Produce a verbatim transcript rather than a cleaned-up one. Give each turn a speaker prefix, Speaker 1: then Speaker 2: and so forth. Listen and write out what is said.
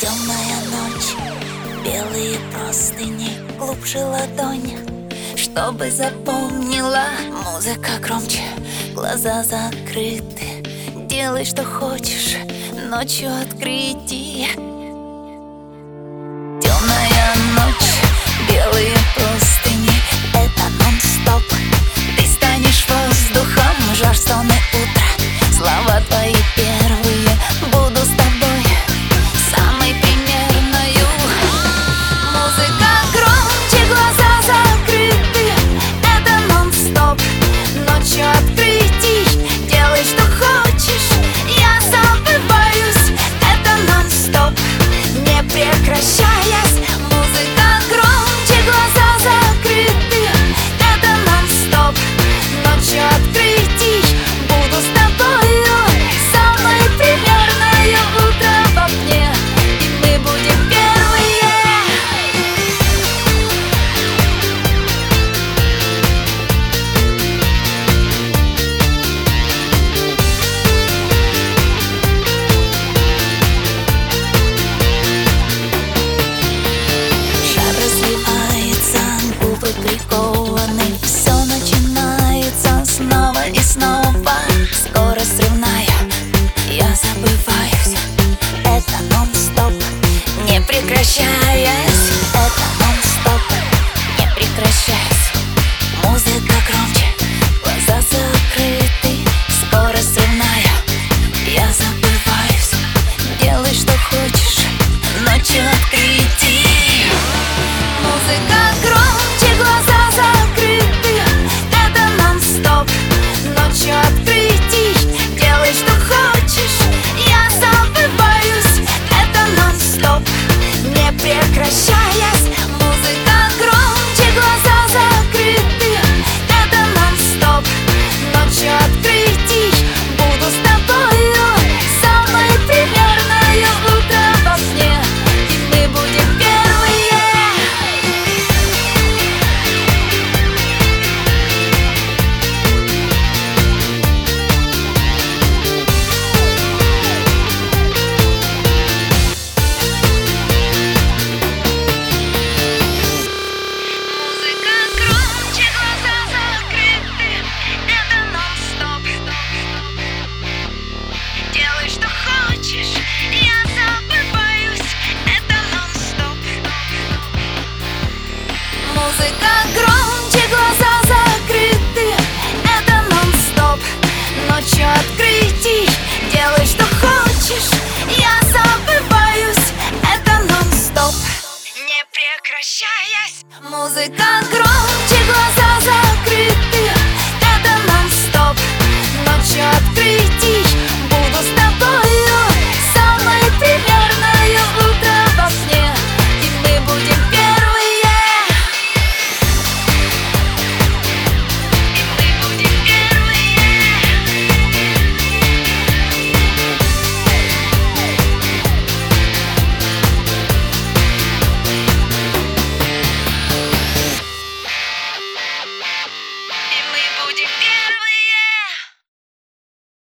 Speaker 1: Темная ночь, белые простыни, глубже ладонь, чтобы запомнила. Музыка громче, глаза закрыты. Делай, что хочешь, ночью открытие. Темная ночь, белые простыни, это нон-стоп. Ты станешь воздухом, жар, сон и утро. Слова твои первые, буду с тобой самой примерною. Музыка громче, глаза закрыты, это нон-стоп. Ночью открытий, делай, что хочешь, я забываюсь, это нон-стоп, не прекращаясь. Музыка громче, глаза закрыты, это нон-стоп. Ночью открытий, буду с тобою самой примерною. Утро в окне, и мы будем первые. Шар развивается, губы прикованы. Все начинается снова и снова. Скорость взрывная, я забываюсь, это нон-стоп, не прекращаясь. Это нон-стоп, не прекращаясь. Музыка громче, глаза закрыты. Скорость взрывная, я забываюсь, делай, что хочешь, ночью открытий. Музыка громче, глаза закрыты, это нон-стоп. Ночью открытий, делай, что хочешь, я забываюсь, это нон-стоп, не прекращаясь. Музыка громче, глаза закрыты, это нон-стоп. Ночью открытий, буду с тобою самой примерною. Утро в окне, и мы будем первые. Музыка громче, глаза закрыты, это нон-стоп. Делай, что хочешь, я забываюсь, это нон-стоп. Музыка громче, глаза закрыты, это нон-стоп. Ночью открытий, делай, что хочешь, я забываюсь, это нон-стоп, не прекращаясь. Музыка